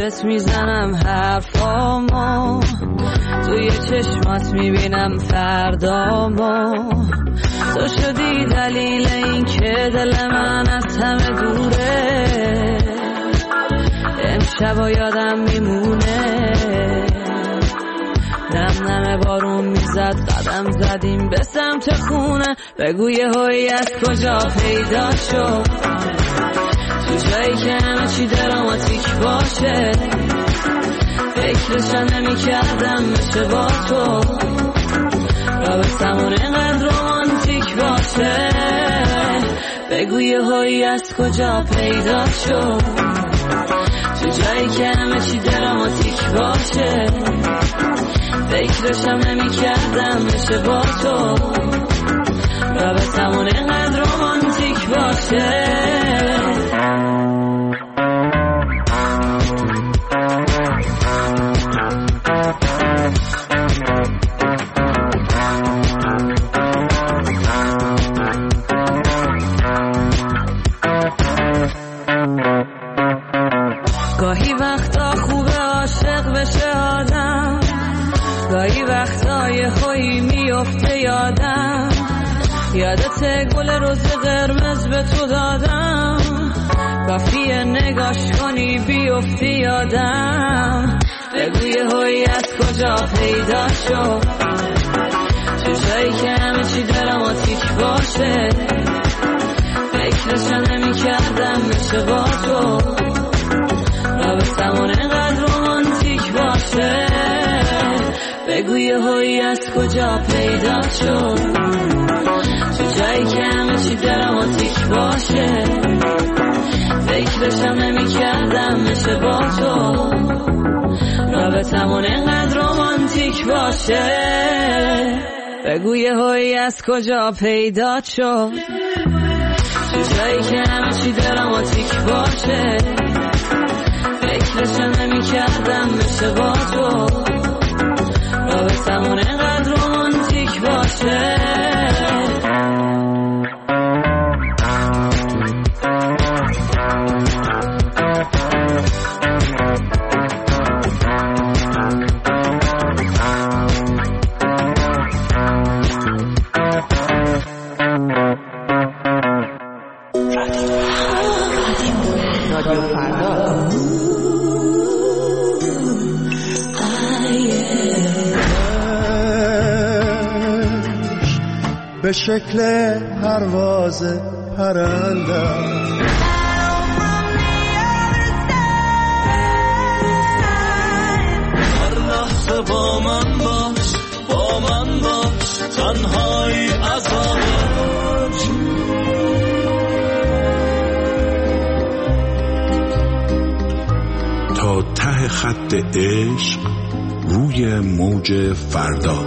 بهت میزنم حرفامو، توی چشمات میبینم فردامو. تو شدی دلیل این که دل من از همه دوره، امشبا یادم میمونه. نم نم بارون میزد، قدم زدیم به سمت خونه. بگو یه هایی از کجا پیدا شد، تو جایی که همه چی دراماتیک باشه. فکرشم نمی کردم بشه با تو، رابطمون اینقدر رومانتیک باشه. بگو یه هایی از کجا پیدا شد، تو جایی که همه چی دراماتیک باشه. فکرشم نمی کردم بشه با تو، رابطمون اینقدر رومانتیک باشه. گاهی وقتا خوبه عاشق بشه آدم، گاهی وقتا یه خویی میفته یادم. یادت گل روز قرمز به تو دادم، کافیه نگاش کنی بیفتی یادم. بگو یه هایی از کجا پیدا شد، تو جایی که همه چی دراماتیک باشه. فکرشم نمی کردم بشه با تو، رابطمون اینقدر رومانتیک باشه. بگو یه هایی از کجا پیدا شد، تو جایی که همه چی دراماتیک باشه. فکرشم نمی کردم بشه با تو، رابطمون اینقدر رومانتیک باشه. بگو یه هایی از کجا پیدا شد، تو جایی که همه چی دراماتیک باشه. فکرشم نمی کردم بشه با تو، رابطمون اینقدر رومانتیک باشه. به شکل پرواز پرنده هر لحظه با من باش، با من باش، تنهایی عذابش. تا ته خط عشق روی موج فردا.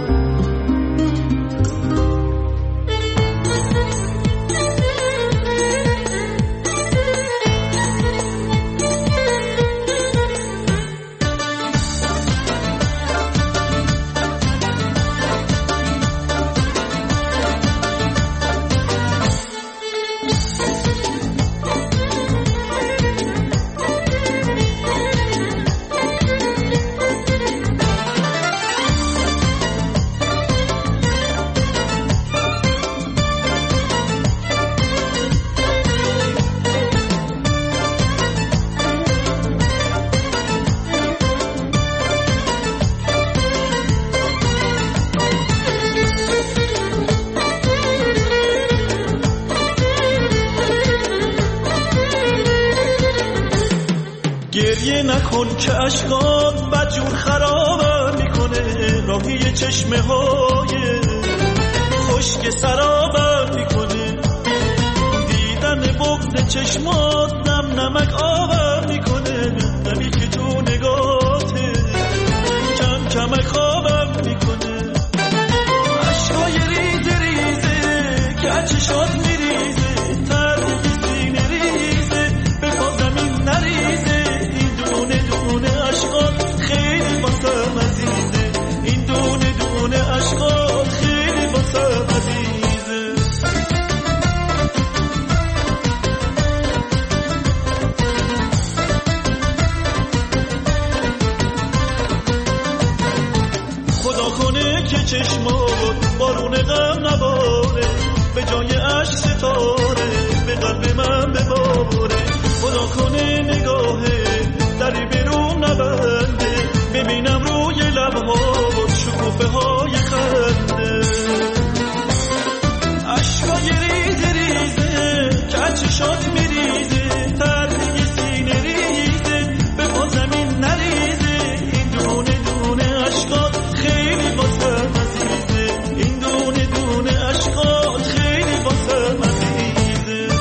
گریه نکن که عشقات بدجور خرابم میکنه، راهی چشمه های خشک سرابم میکنه. دیدن بغض چشمات نم نمک آبم میکنه، نمی که تو نگاته کم کمک خوابم میکنه. عشقای ریزه ریزه که چشات میریزه، تردی سینه ریزه به پا زمین نریزه. خیلی واسم عزیزه، این دونه دونه عشقات خیلی واسم عزیزه. چشمات بارون غم نباره، به جای عشق ستاره به قلب من بباره. خدا کنه نگاهه دری برون نبنده، ببینم روی لبهات شکوفه های خنده. عشقای ریز ریزه که از چشات میریزه، تردی سینه ریزه به پا زمین نریزه. این دونه دونه عشقات خیلی واسم عزیزه، این دونه دونه عشقات خیلی واسم عزیزه.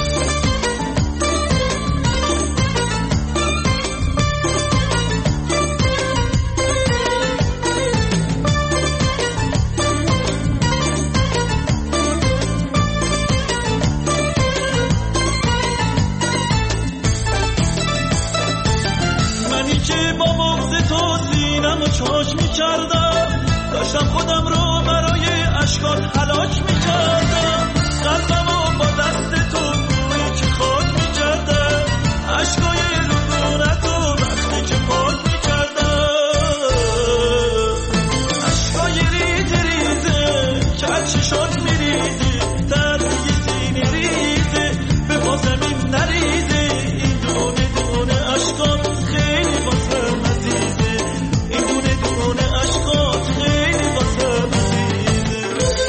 منی که با بغض تو سینم و چاش می‌کردم، داشتم خودم رو برای عشقات هلاک می‌کردم. قلبمو با دست تو بوی که خاک می‌کردم، عشقای رفونتو وقتی که پاک می‌کردم. عشقای ریز ریزه که از چشات میریزی، تردی سینه ریزه به پا زمین نریزه. این دونه دونه عشقات خیلی واسم عزیزه، این دونه دونه عشقات خیلی واسم عزیزه.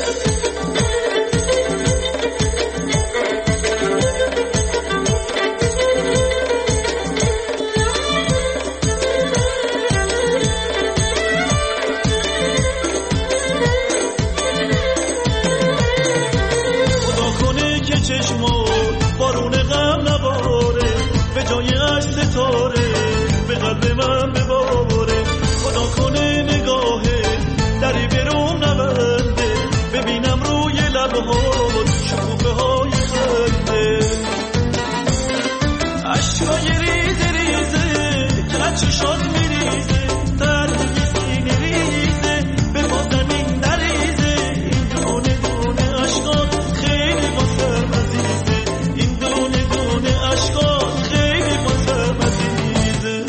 خدا کنه که چشمات بارون غم نباره، به جای عشق ستاره به قلب من بباره. خدا کنه نگاهه دری برون نبنده، ببینم روی لبهات شکوفه های خنده. عشقای ریز ریزه که از چشات میریزه، تردی سینه ریزه به پا زمین نریزه. این دونه دونه عشقات خیلی واسم عزیزه، این دونه دونه عشقات خیلی واسم عزیزه.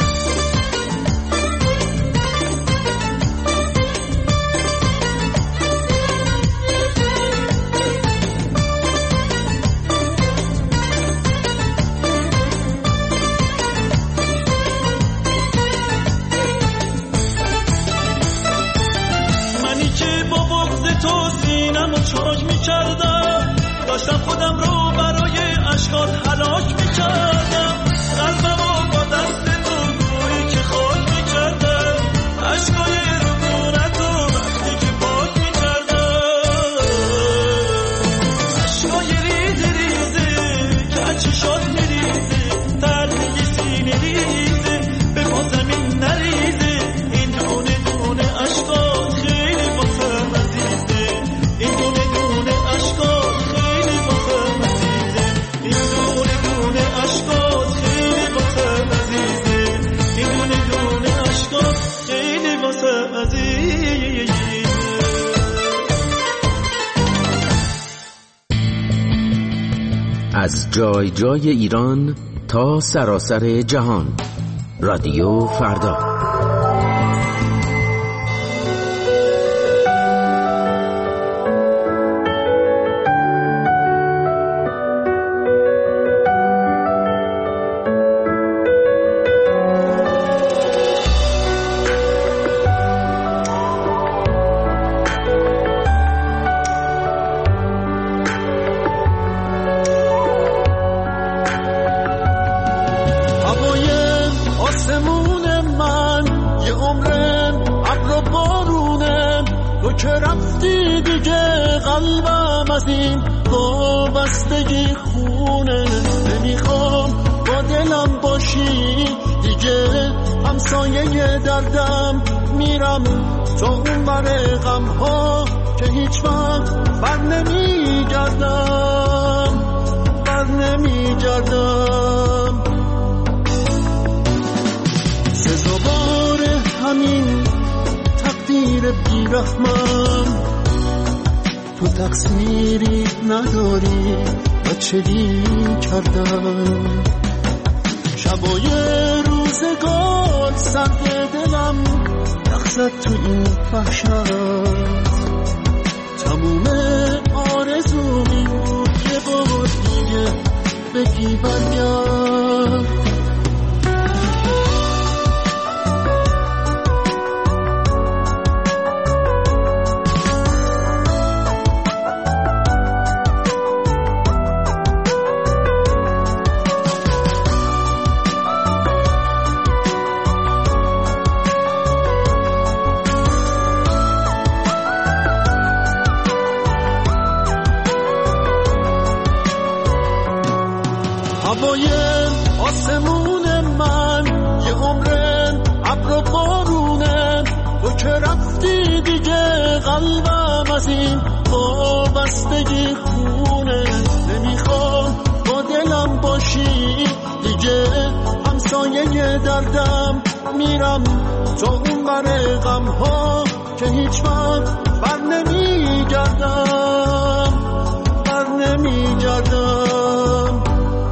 منی که با بغض تو سینم و چاک می‌کردم، داشتم خودم رو برای عشقات هلاک می‌کردم. قلبمو با دست تو بوی که خاک می‌کردم، عشقای رفونتو وقتی که پاک می‌کردم. عشقای ریز ریزه که از چشات میریزه، تردی سینه ریزه به پا زمین نریزه. این دونه دونه عشقات خیلی واسم عزیزه، این دونه دونه عشقات خیلی واسم عزیزه، این دونه دونه عشقات خیلی واسم عزیزه، این دونه دونه عشقات خیلی واسم عزیزه. از جای جای ایران تا سراسر جهان، رادیو فردا. که رفتی دیگه قلبم از این وابستگی خونه. نمیخوام با دلم باشی دیگه، همسایه دردم میرم تو اون بر غم ها که هیچ وقت بر نمیگردم. سزاوار همین تقدیر بیرحمم، تو تقصیری نداری بچگی کردم. شبای روزگار سرد دلم رخصت تو این وحشت، تموم آرزومی یه بار دیگه بگی برگرد. هوای آسمون من یه عمرن ابر و بارونن، تو که رفتی دیگه قلبم از این وابستگی خونه. نمیخوام با دلم باشی دیگه همسایه دردم، میرم تا اون بر غم ها که هیچ وقت بر نمیگردم.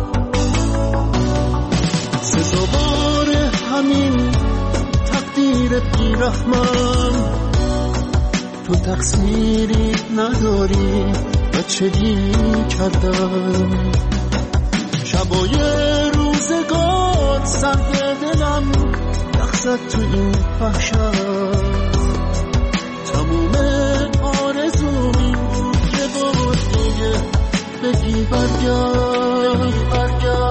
سزاوار همین تقدیر بیرحمم، تو تقصیری نداری بچگی کردم. شبای روزگار سرد دلم رقصد تو این وحشت، تموم آرزومی یه بار دیگه بگی برگرد.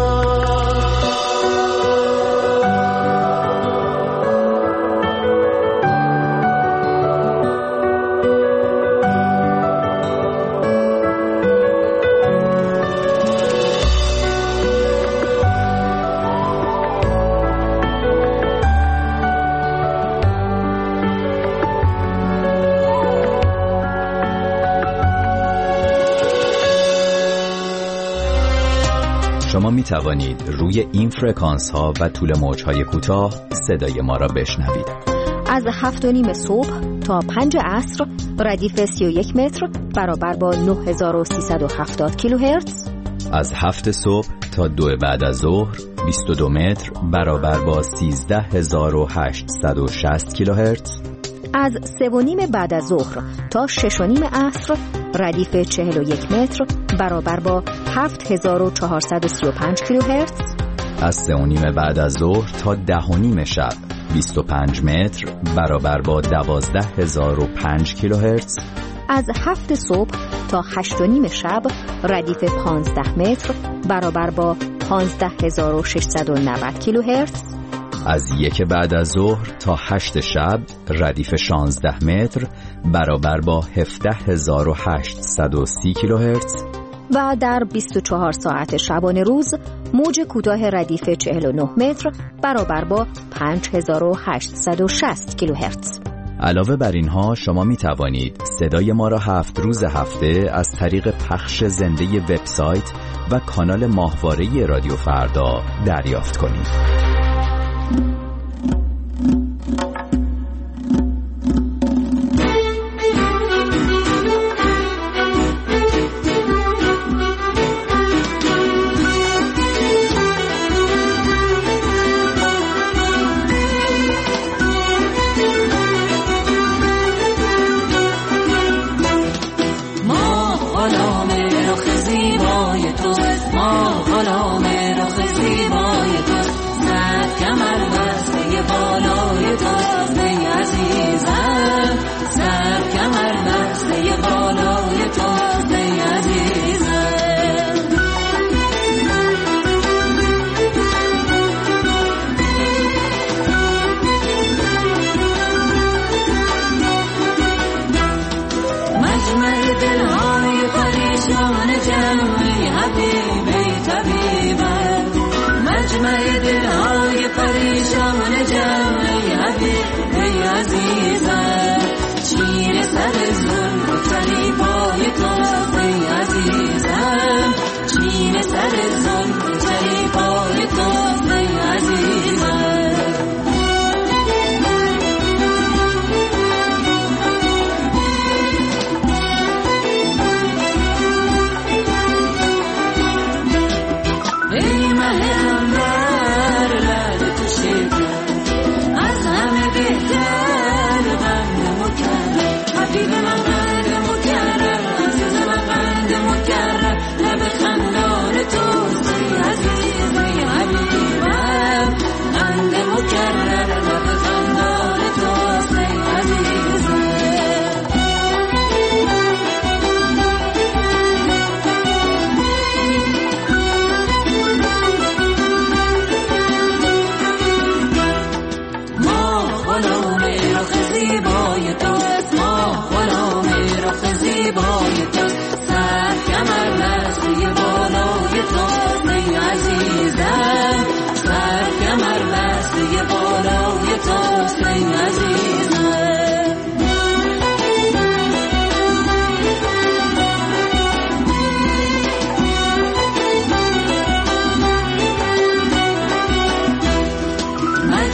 شما می توانید روی این فرکانس ها و طول موج های کوتاه صدای ما را بشنوید. از 7:30 صبح تا 5 عصر ردیف 31 متر برابر با 9370 کیلوهرتز. از 7 صبح تا 2 بعد از ظهر 22 متر برابر با 13860 کیلوهرتز. از 3:30 بعد از ظهر تا 6:30 عصر ردیف 41 متر برابر با 7435 کیلوهرتز. از 3:30 بعد از ظهر تا 10:30 شب 25 متر برابر با 12005 کیلوهرتز. از 7 صبح تا 8:30 شب ردیف 15 متر برابر با 15690 کیلوهرتز. از 1 بعد از ظهر تا 8 شب ردیف 16 متر برابر با 17830 کیلوهرتز. و در 24 ساعت شبانه روز موج کوتاه ردیف 49 متر برابر با 5860 کیلوهرتز. علاوه بر اینها شما می توانید صدای ما را 7 روز هفته از طریق پخش زنده وبسایت و کانال ماهواره رادیو فردا دریافت کنید.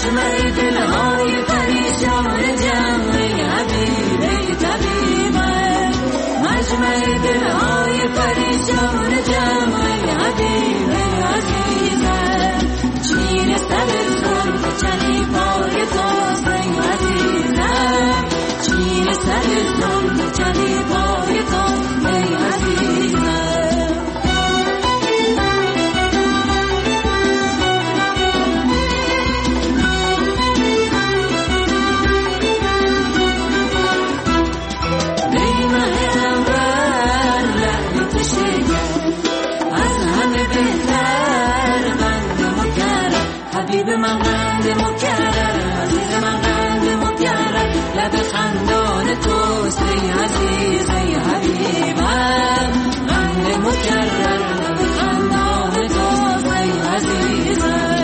مجمع دلهای پریشان جمع حبیب ای طبیبم مجمع دلهای پریشان جمع حبیب ای عزیزم چین سر زلف چنی پای توست ای عزیزم چین سر زلف چنی پای توست ای عزیزم حبیب من قند مکرر عزیز من قند مکرر لب خندان توست ای عزیز ای حبیبم قند مکرر لب خندان توست ای عزیزم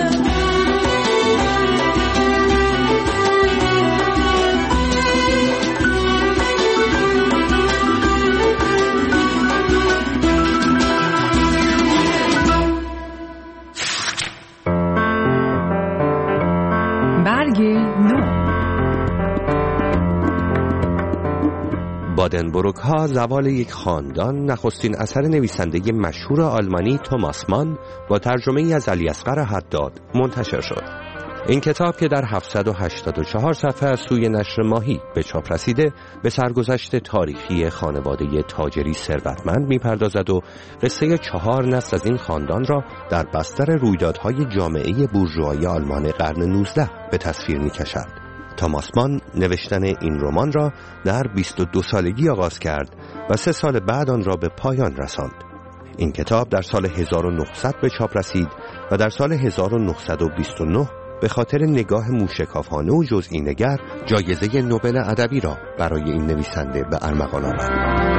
بادنبروک ها زوال یک خاندان نخستین اثر نویسنده مشهور آلمانی توماس مان با ترجمه ای از علیاصغر حداد منتشر شد. این کتاب که در 784 صفحه از سوی نشر ماهی به چاپ رسیده به سرگذشت تاریخی خانواده تاجری ثروتمند می‌پردازد و قصه 4 نسل از این خاندان را در بستر رویدادهای جامعه بورژوایی آلمان قرن 19 به تصویر می‌کشد. توماس مان نوشتن این رمان را در 22 سالگی آغاز کرد و 3 سال بعد آن را به پایان رساند. این کتاب در سال 1900 به چاپ رسید و در سال 1929 به خاطر نگاه موشکافانه و جزئی نگر جایزه نوبل ادبی را برای این نویسنده به ارمغان آورد.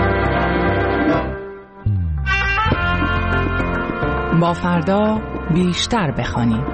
با فردا بیشتر بخوانیم.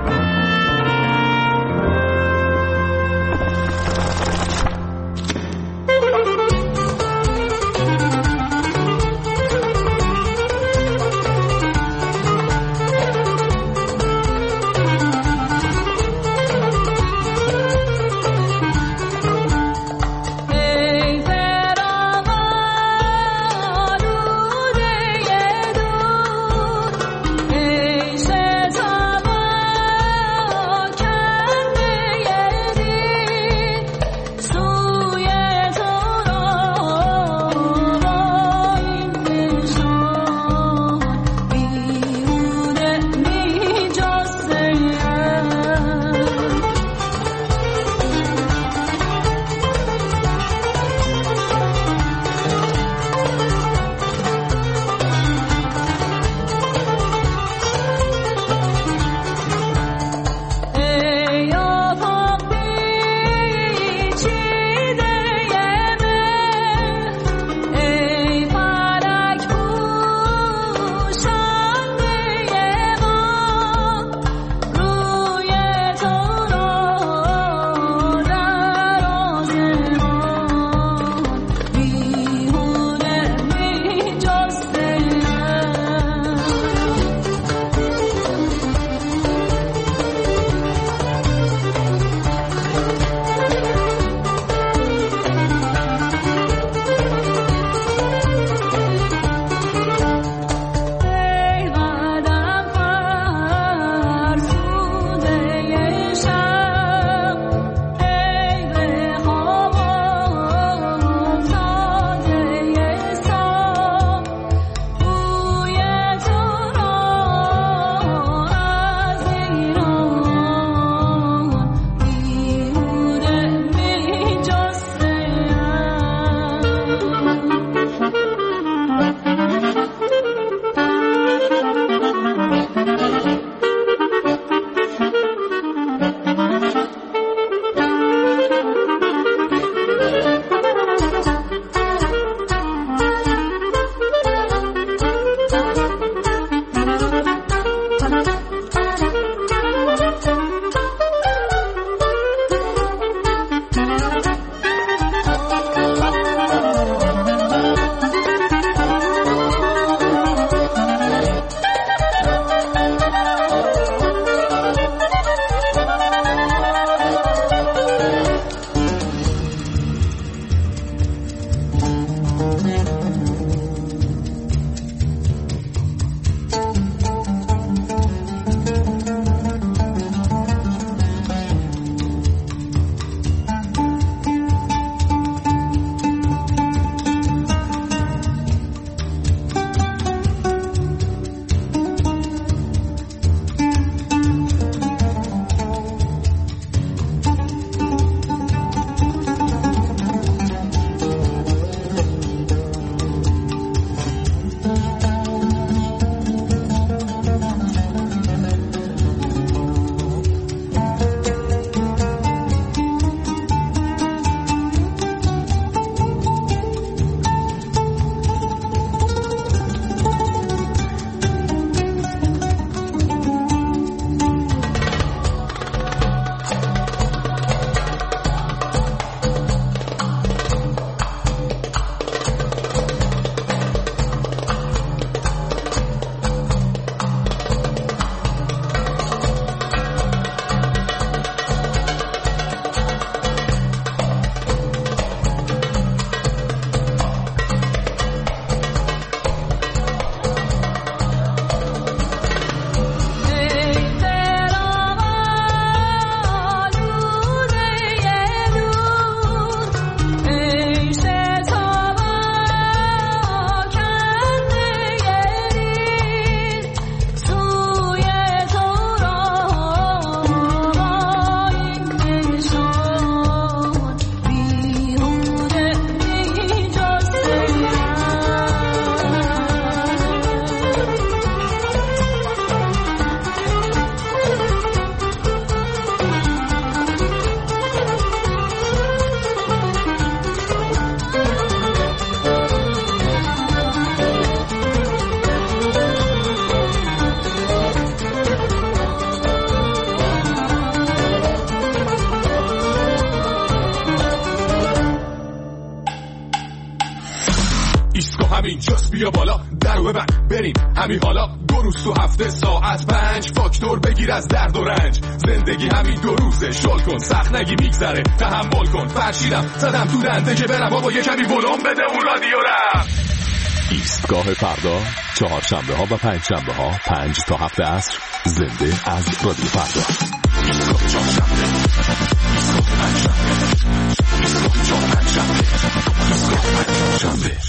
بیا بالا درو ببند بریم همین حالا 2 روز تو هفته ساعت 5 فاکتور بگیر از درد و رنج زندگی همین 2 روزه شل کن سخت نگی میگذره تحمل کن فرشیدم زدم تو دنده که برم بابا یه کمی ولوم بده اون رادیو رم ایستگاه فردا 4 شنبه ها و 5 شنبه ها 5 تا 7 عصر زنده از رادیو فردا ایستگاه 4 شنبه ایستگاه 5 شنبه ایستگاه 4 5 شنبه ایستگاه 5 شنبه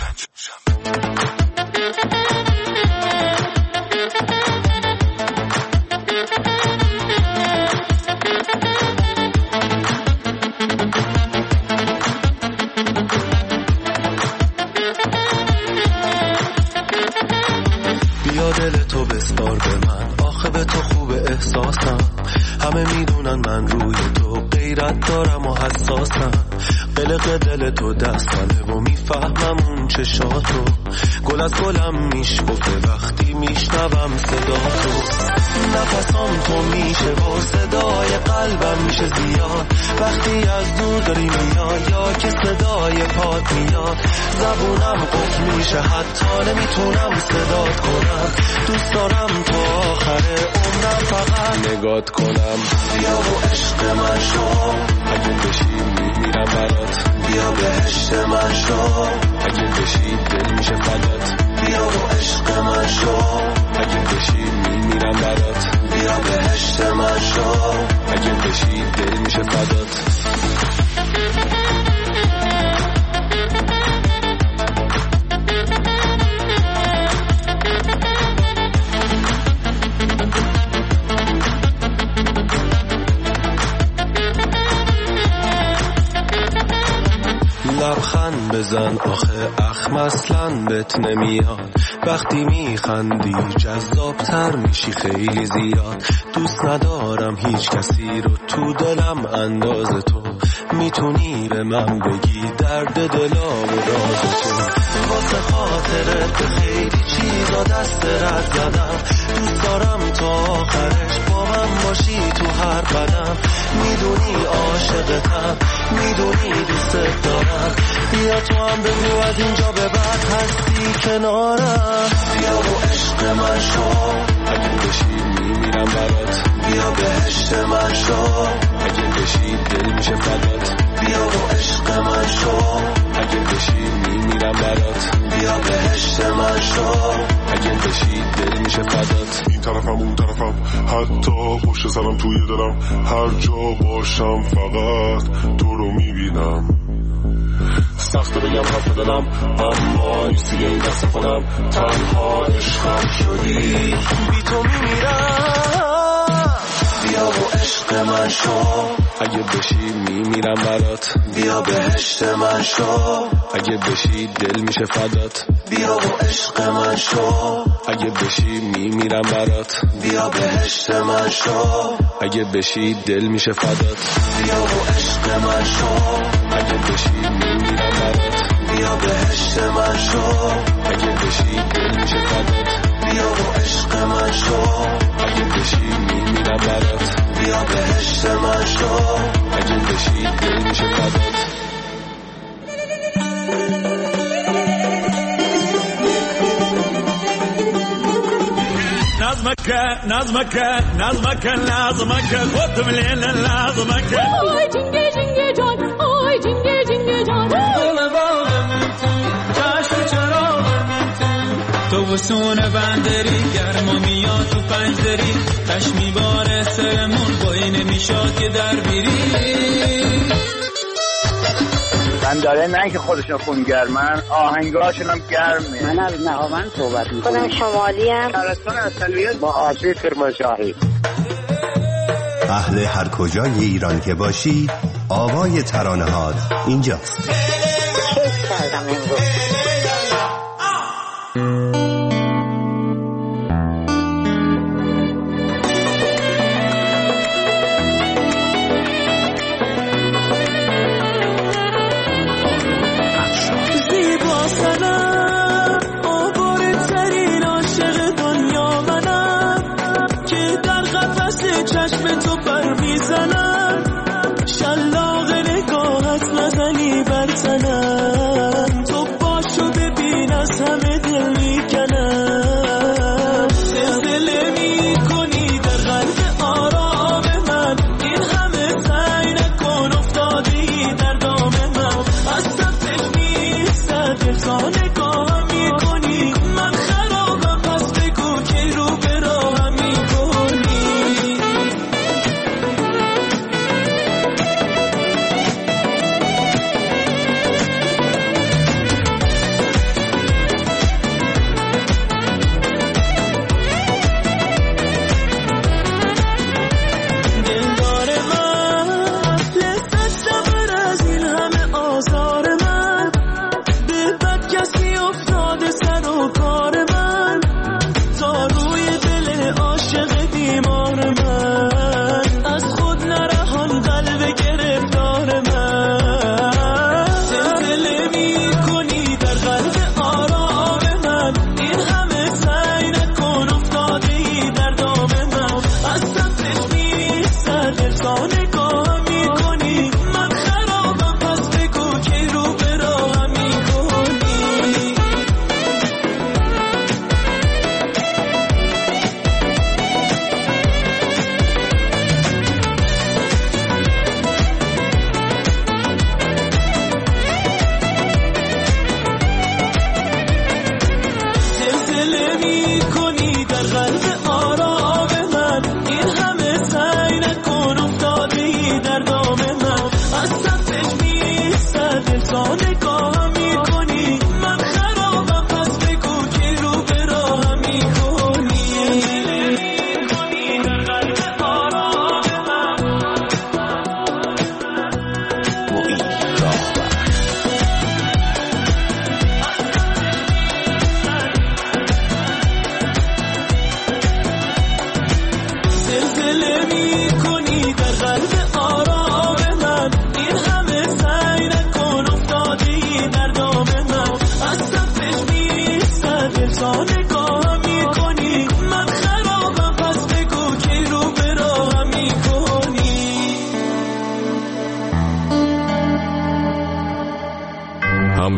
دل تو بسپار به من آخه به تو خوب احساسم همه میدونن من روی تو غیرت دارم و حساسم قلق دل تو دستانه و میفهمم اون چشاتو گل از گلم میشکفه وقتی میشنوم صدا تو نفسام تو میشه و صدای قلبم میشه زیاد وقتی از دور داری میاد یا که صدای پات میاد زبونم قفل میشه حتی نمیتونم صدات کنم دوست دارم تا آخر عمرم فقط نگات کنم بیا و عشق من شو اگه بشی میمیرم برات بیا بهشت من شو اگه بشی دل میشه فدات بیا و عشق من شو اگه بشی میمیرم برات بیا بهشت من شو اگه بشی دل میشه فدات لبخند بزن آخه اخم اصلا بهت نمیاد وقتی میخندی جذابتر میشی خیلی زیاد دوست ندارم هیچ کسی رو تو دلم انداز تو میتونی به من بگی درد دلا و راز تو واسه خاطرت به خیلی چیزا دست رد زدم دوست دارم تا آخرش با من باشی تو هر قدم میدونی عاشقتم میدونی دوست دارم بیا تو هم بگو از اینجا به بعد هستی کنارم بیا و عشق من شو اگه بشی میمیرم برات بیا بهشت من شو اگه بشی دل میشه فدات بیا و عشق من شو اگه بشی میمیرم برات بیا بهشت من شو اگه بشی دل میشه فدات این طرفم اون طرفم حتی پشت سرم توی دلم هر جا باشم فقط تو رو میبینم سخت بگم حرف دلم اما نیستی این دست خودم تنها عشقم شدی بی تو میمیرم بیا و عشق من شو اگه بشی میمیرم برات بیا بهشت من شو اگه بشی دل میشه فدات بیا و عشق من شو اگه بشی میمیرم برات بیا بهشت من شو اگه بشی دل میشه فدات بیا و عشق من شو اگه بشی میمیرم برات بیا بهشت من شو اگه بشی دل میشه فدات بیا و عشق من شو اگه بشی میمیرم برات بیا بهشت من شو اگه بشی دل میشه فدات نظمك خد من الليل لازمك آی جنگه جنگه جان آی جنگه جنگه جان دل باغم چشم چراغم تو وسون بندری گرما میاد تو پنجدری تش میباره سرمون بایی نمیشاد که در بیری من داره نه که خودشون خونگرمن آهنگاشون هم گرمه من از نهاوند صحبت میکنم خودم شمالی هم شهرستان اصلیت با آسیب کرمانشاهی اهل هر کجای ایران که باشی آوای ترانه‌هات اینجاست کیف کردم امروز شلاق نگاهت نزنی بر تنم تو با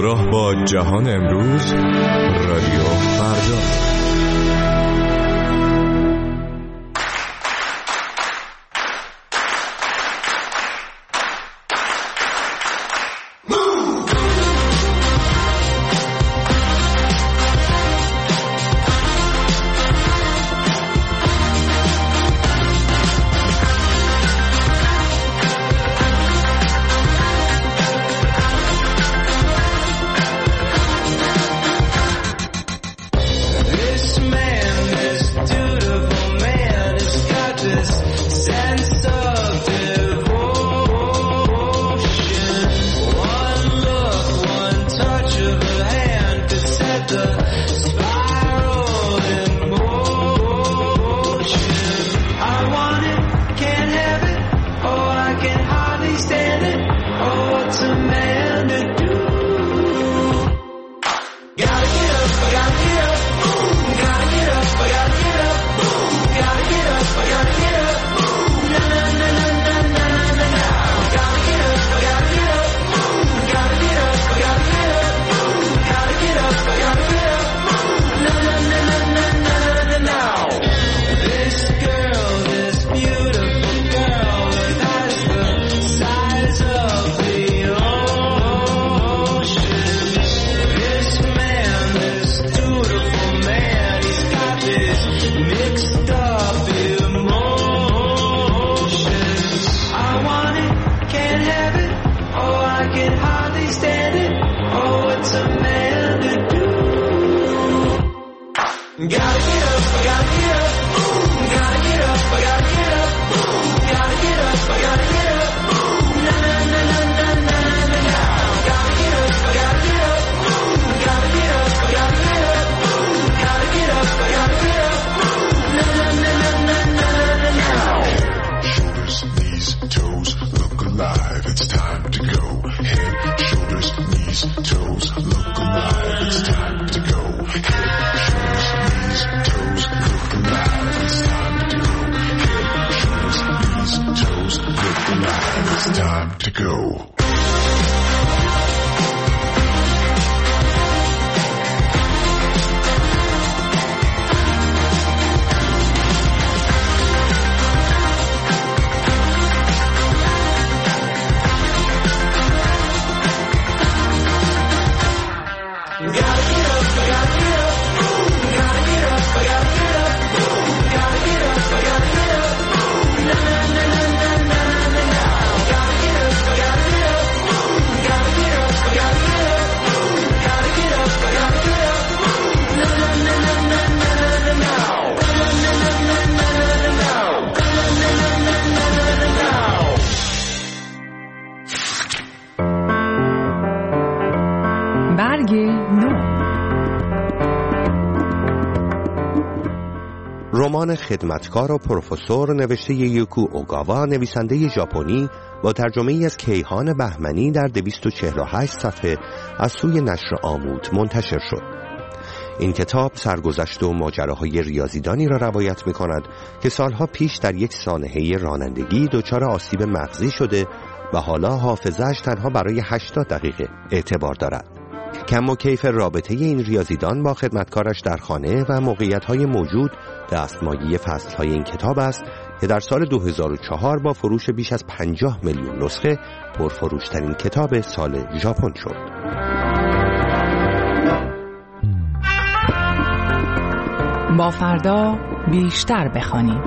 همراه با جهان امروز، رادیو فردا. رمان خدمتکار و پروفسور نوشته یوکو اوگاوا، نویسنده ژاپنی، با ترجمه‌ای از کیهان بهمنی در 248 صفحه از سوی نشر آمود منتشر شد. این کتاب سرگذشت و ماجراهای ریاضیدانی را روایت می‌کند که سالها پیش در یک سانحه رانندگی دچار آسیب مغزی شده و حالا حافظه‌اش تنها برای 80 دقیقه اعتبار دارد. کم و کیف رابطه این ریاضیدان با خدمتکارش در خانه و موقعیت‌های موجود دستمایه فصل‌های این کتاب است که در سال 2004 با فروش بیش از 50 میلیون نسخه پرفروشترین کتاب سال ژاپن شد. با فردا بیشتر بخوانیم.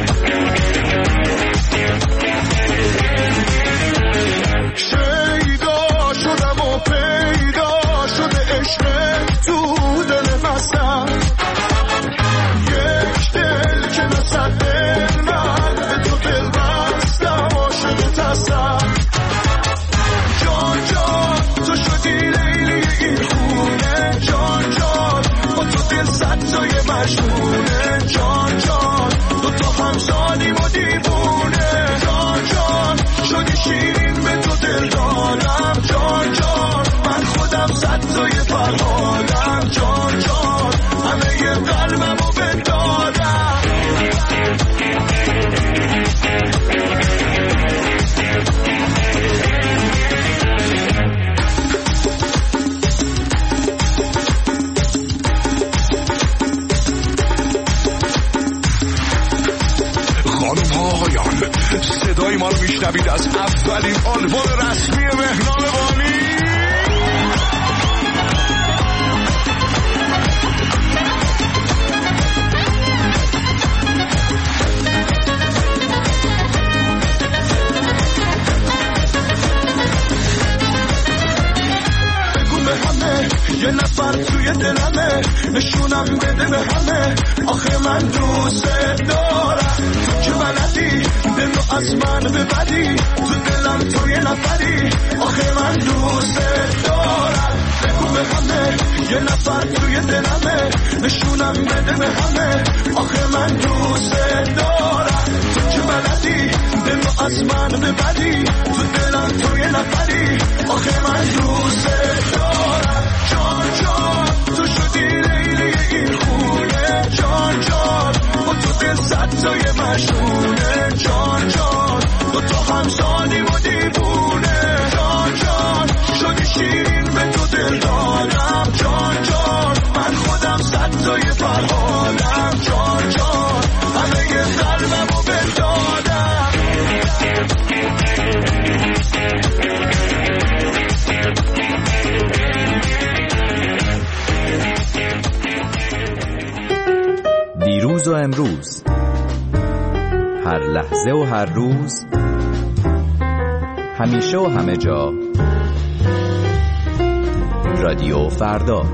شیدا فرهادم جان جان همه قلبمو بدادم صدای ما رو میشنوید از اولین آلبوم رسمی مهران بانی. بگو به همه یه نفر توی دلمه نشونم بده به همه آخه من دوست دارم تو که بلدی دل رو از من ببری تو دلم تو یه نفری آخه من دوست دارم بگو به همه یه نفر توی دلمه نشونم بده به همه آخه من دوست دارم تو که بلدی دل رو از من ببری تو دلم تو یه نفری آخه من دوست دارم جان جان تو شدی لیلی این خونه جان جان با تو دل ستای مشهونه جان جان با تو همسانی و دیوونه جان جان شدی شیرین به تو دل دادم جان جان من خودم ستای فرهادم جان جان همه قلبمو بدادم دیروز و امروز، هر لحظه و هر روز، همیشه و همه جا، رادیو فردا.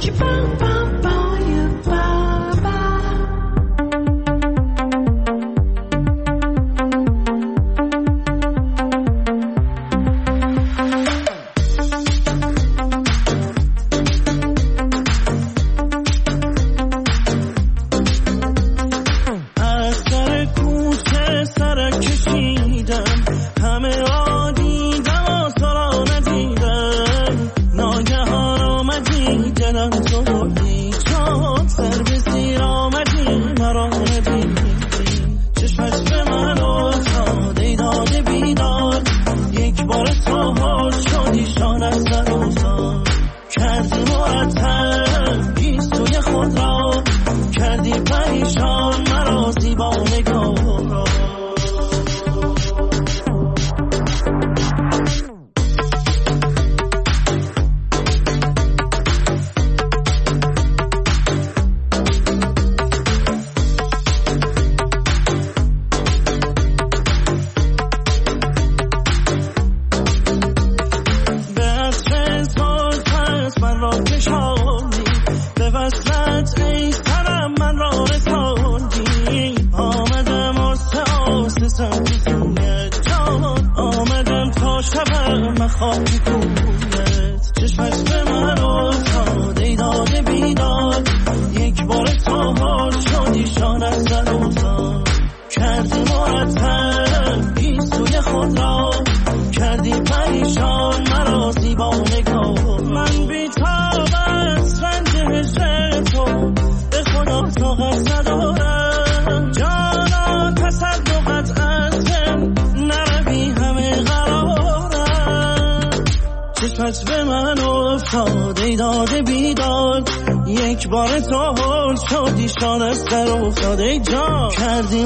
به من افتاده داده بیداد یک بار تو هل شدی شان از در افتاده جان کردی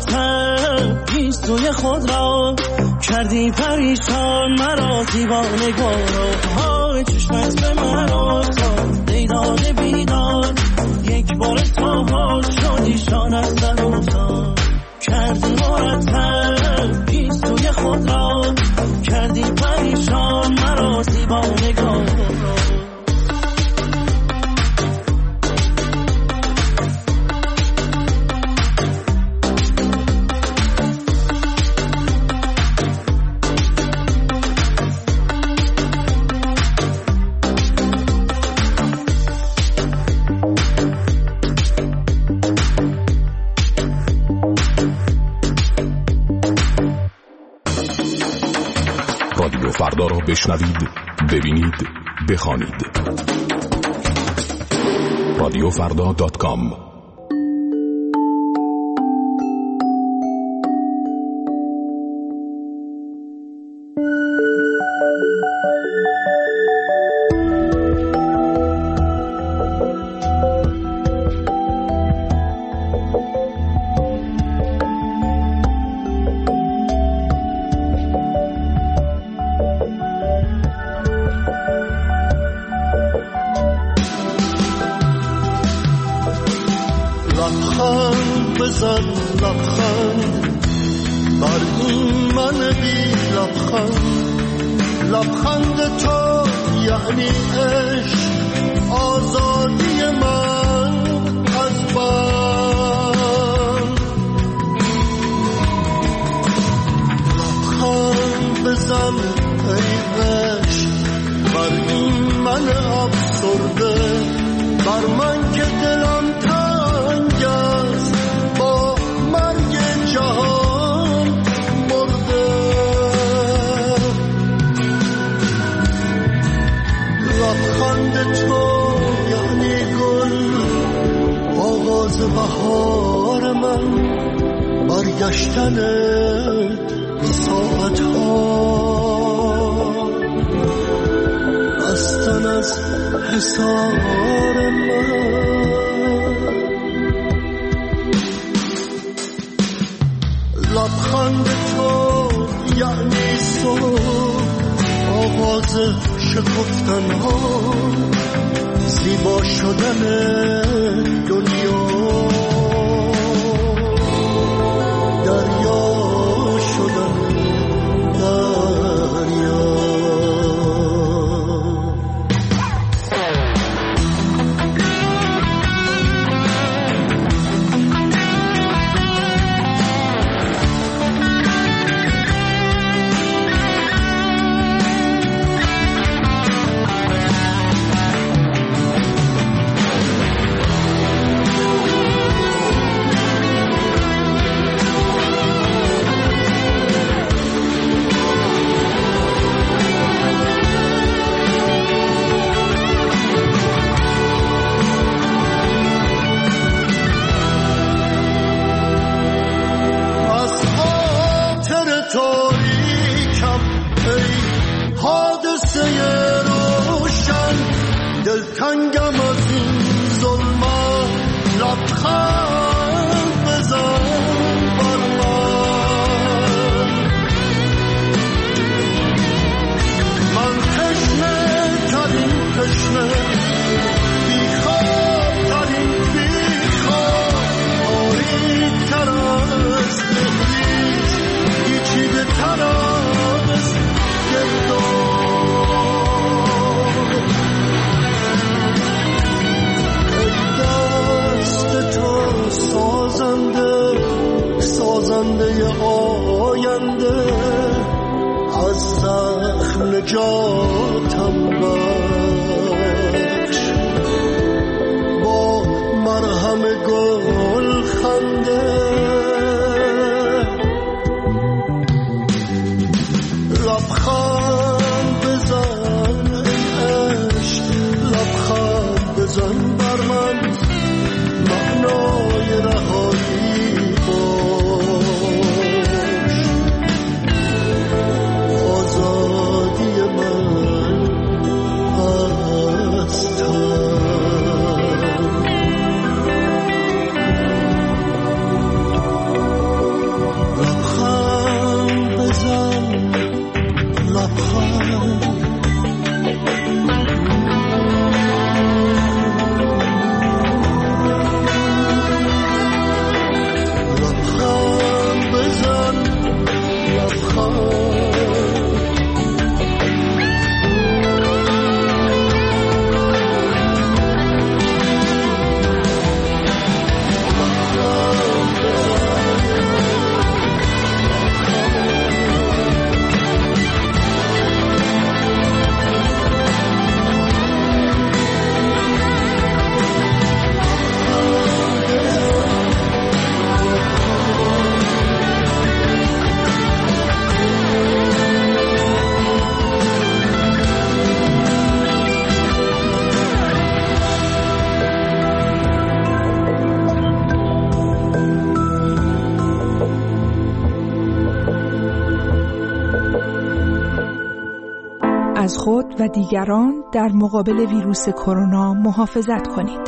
مرتب پیستوی خود را کردی پریشان مرا دیوانه گارو چشمت به من افتاده داده بیداد یک بار تو هل شدی شان از در افتاد کردی مرتب پیستوی خود را کردی پریشان مرا دیوانه گارو رادیو فردا را بشنوید، ببینید، بخوانید. رادیوفردا.com. و دیگران در مقابل ویروس کرونا محافظت کنید.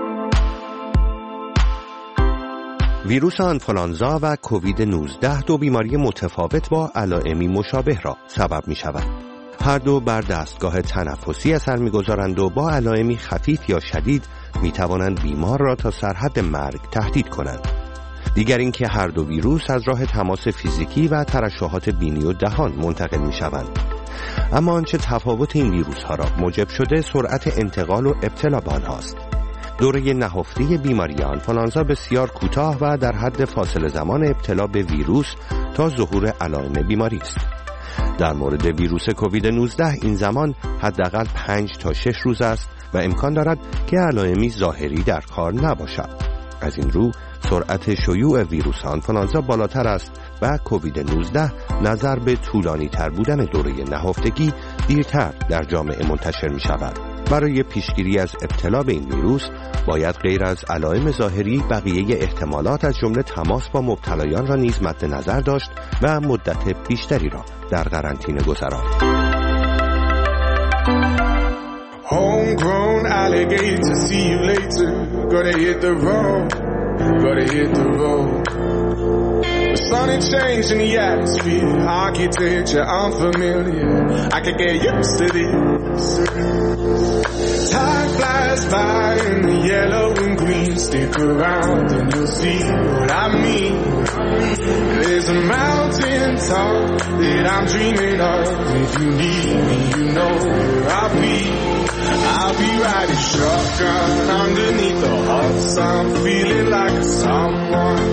ویروس آنفولانزا و کووید 19 دو بیماری متفاوت با علائمی مشابه را سبب می شود. هر دو بر دستگاه تنفسی اثر می گذارند و با علائمی خفیف یا شدید می توانند بیمار را تا سرحد مرگ تهدید کنند. دیگر اینکه هر دو ویروس از راه تماس فیزیکی و ترشحات بینی و دهان منتقل می شوند. اما آنچه تفاوت این ویروس ها را موجب شده سرعت انتقال و ابتلا به آنهاست. دوره نهفته بیماری آنفولانزا بسیار کوتاه و در حد فاصله زمان ابتلا به ویروس تا ظهور علائم بیماری است. در مورد ویروس کووید 19 این زمان حداقل 5 تا 6 روز است و امکان دارد که علائمی ظاهری در کار نباشد. از این رو سرعت شیوع ویروس آنفولانزا بالاتر است و کووید 19 نظر به طولانی تر بودن دوره نهفتگی دیرتر در جامعه منتشر می شود. برای پیشگیری از ابتلا به این ویروس باید غیر از علائم ظاهری بقیه احتمالات از جمله تماس با مبتلایان را نیز مد نظر داشت و مدت بیشتری را در قرنطینه گذراند. Homegrown alligator, see you later. Gotta hit the road, gotta hit the road. The sun is changing the atmosphere, architecture unfamiliar. I could get used to this. Time flies by in the yellow and green. Stick around and you'll see what I mean. There's a mountain top that I'm dreaming of. If you need me, you know where I'll be. I'll be riding shotgun underneath the hot sun, feeling like a someone.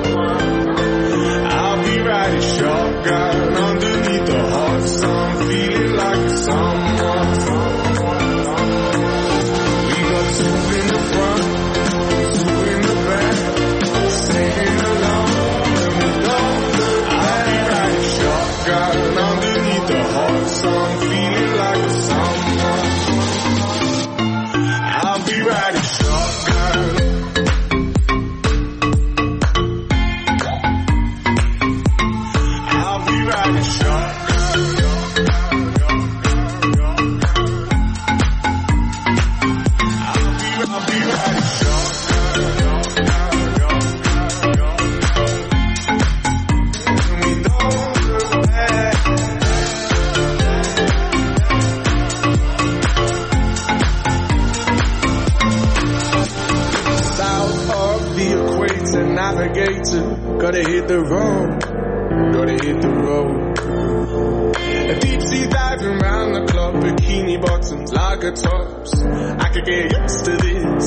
I'll be riding shotgun underneath the hot sun, feeling like a someone. We got two in the front, two in the back, singing along, and we don't look back. I'll be riding shotgun underneath the hot sun, feeling like a someone. I'll be riding shotgun. I'll be riding shotgun. I'll be riding shotgun. We don't look back. Navigator, gotta hit the road, gotta hit the road. A deep sea diving round the clock, bikini bottoms, lager tops. I could get used to this.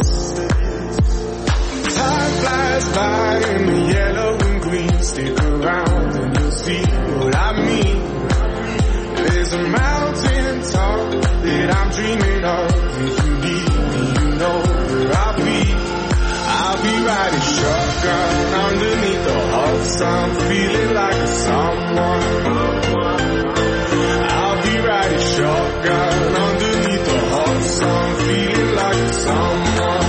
Time flies by in the yellow and green. Stick around and you'll see what I mean. There's a mountain top that I'm dreaming of. If you need me, you know where I'll be. I'll be riding shotgun underneath the hot sun, feeling like a someone. I'll be riding shotgun underneath the hot sun, feeling like a someone.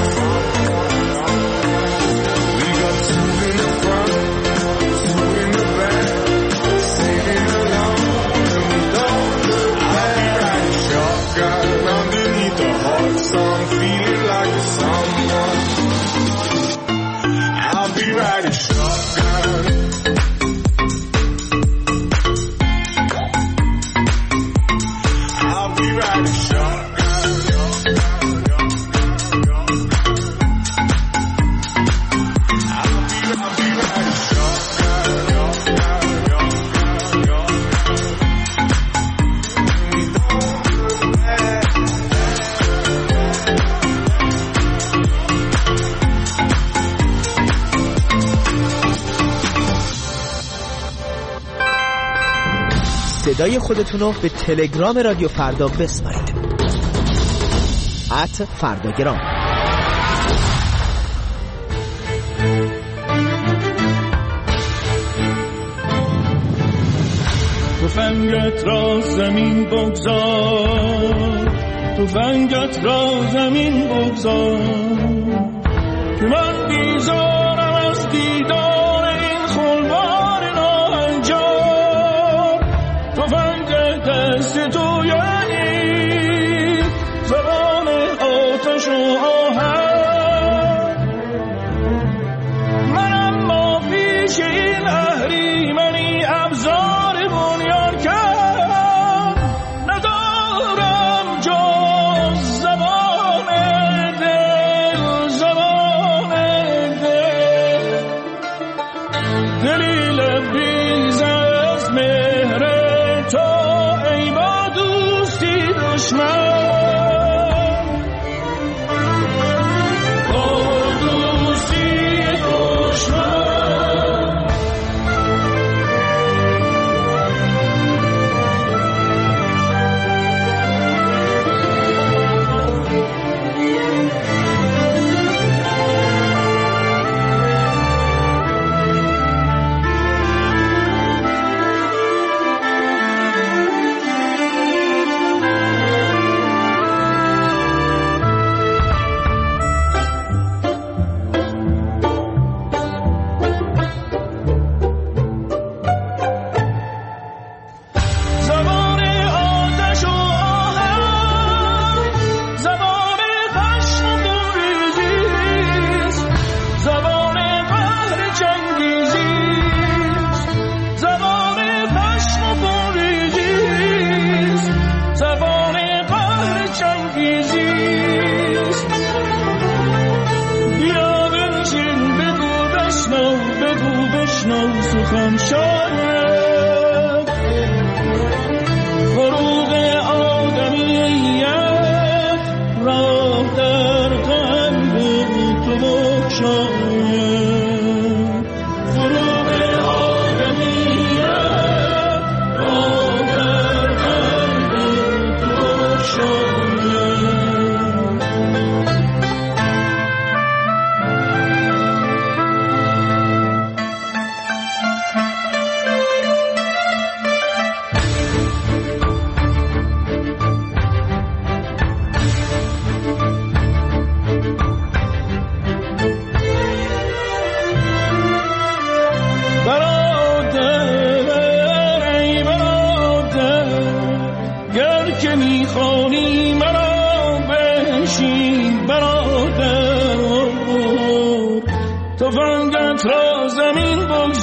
We got two in the front, two in the back, singing along, and we don't look back. I'll be riding shotgun underneath the hot sun, feeling like a someone. I'll be riding shotgun. I'll be riding shotgun. I'll be riding shotgun. We don't look back. صدای خودتون رو به تلگرام رادیو فردا بسپارید. @فرداگرام. تفنگت را زمین بگذار، تفنگت را زمین بگذار، که من بیزارم از دیدار این خلوار ناهنجار. تفنگ دست تو یعنی من شاید فروغ آدمیت راه در قلب تو بگشاید فروغ آدمیت راه در قلب تو بگشاید تفنگت را زمین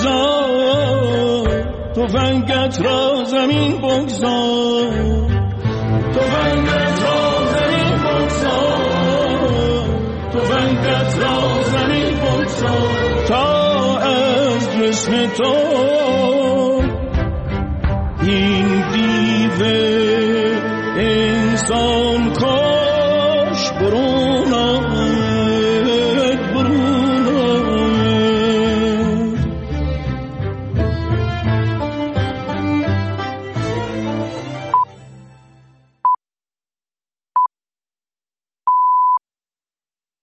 بگذار تفنگت را زمین بگذار تفنگت را زمین بگذار تفنگت را زمین بگذار تا از جسم تو این دیو